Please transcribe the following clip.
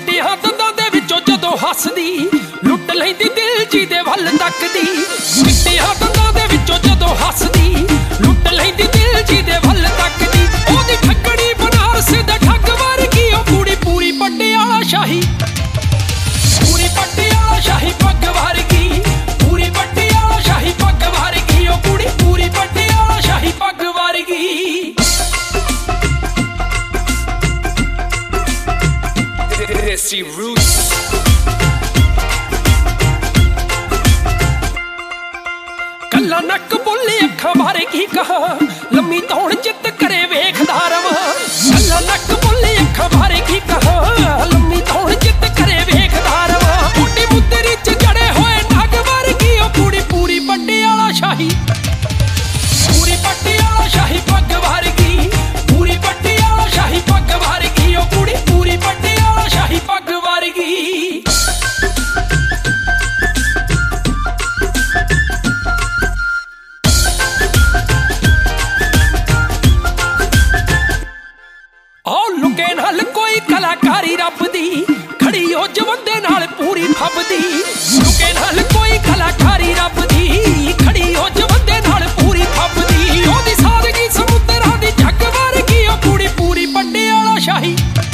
ਮਿੱਟੀਆਂ ਦੰਦਾਂ ਦੇ ਵਿੱਚੋਂ ਜਦੋਂ ਹੱਸਦੀ ਲੁੱਟ ਲੈਂਦੀ ਦਿਲ ਜੀ ਦੇ ਵੱਲ ਤੱਕਦੀ। ਮਿੱਟੀਆਂ ਦੰਦਾਂ ਦੇ ਵਿੱਚੋਂ ਜਦੋਂ ਹੱਸਦੀ ਲੁੱਟ ਲੈਂਦੀ ਦਿਲ ਜੀ ਦੇ ਵੱਲ ਤੱਕਦੀ। ਉਹਦੀ ਠੱਗੜੀ ਬਨਾਰਸ ਦੇ ਠੱਗ ਵਰਗੀ ਉਹ ਕੁੜੀ ਪੂਰੀ ਪਟਿਆਲਾ ਸ਼ਾਹੀ, ਪੂਰੀ ਪਟਿਆਲਾ ਸ਼ਾਹੀ ਪੱਗ ਵਰਗੀ, ਪੂਰੀ ਪਟਿਆਲਾ ਸ਼ਾਹੀ ਪੱਗ ਵਰਗੀ ਉਹ ਕੁੜੀ ਪੂਰੀ ਪਟਿਆਲਾ ਸ਼ਾਹੀ ਪੱਗ ਵਰਗੀ। Desi Roots ਕੱਲਾ ਨੱਕ ਬੋਲੇ ਅੱਖਾਂ ਬਾਰੇ ਕੀ ਕਹਾ, ਲੰਮੀ ਧੌਣ ਚਿੱਤ ਕਰੇ ਵੇਖਦਾ ਰਵਾਂ। ਕੱਲਾ ਨੱਕ ਬੋਲੇ ਅੱਖਾਂ ਬਾਰੇ ਕੀ ਕਹਾ, ਲੰਮੀ ਧੌਣ ਚਿੱਤ ਕਰੇ ਵੇਖਦਾ ਰਵਾਂ। ਮੁੰਡੀ ਮੁੰਦਰੀ ਚ ਜੜੇ ਹੋਏ ਨਗ ਵਰਗੀ ਉਹ ਕੁੜੀ ਪੂਰੀ ਪਟਿਆਲਾ ਸ਼ਾਹੀ, ਪੂਰੀ ਪਟਿਆਲਾ ਸ਼ਾਹੀ ਪੱਗ ਵਰਗੀ, ਪੂਰੀ ਪਟਿਆਲਾ ਸ਼ਾਹੀ ਪੱਗ ਵਰਗੀ ਉਹ ਕੁੜੀ ਪੂਰੀ ਪਟਿਆਲਾ ਸ਼ਾਹੀ ਪੱਗ ਵਰਗੀ। ਲੁਕੇ ਨਾਲ ਕੋਈ ਕਲਾਕਾਰੀ ਰੱਬ ਦੀ, ਖੜੀ ਉਹ ਜਵੰਦੇ ਨਾਲ ਪੂਰੀ ਫੱਬਦੀ। ਲੁਕੇ ਨਾਲ ਕੋਈ ਕਲਾਕਾਰੀ ਰੱਬ ਦੀ, ਖੜੀ ਉਹ ਜਵੰਦੇ ਨਾਲ ਪੂਰੀ ਫੱਬਦੀ। ਉਹਦੀ ਸਾਦਗੀ ਸਮੁੰਦਰਾਂ ਦੀ ਜੱਗ ਵਰਗੀ ਉਹ ਕੁੜੀ ਪੂਰੀ ਪਟਿਆਲਾ ਸ਼ਾਹੀ।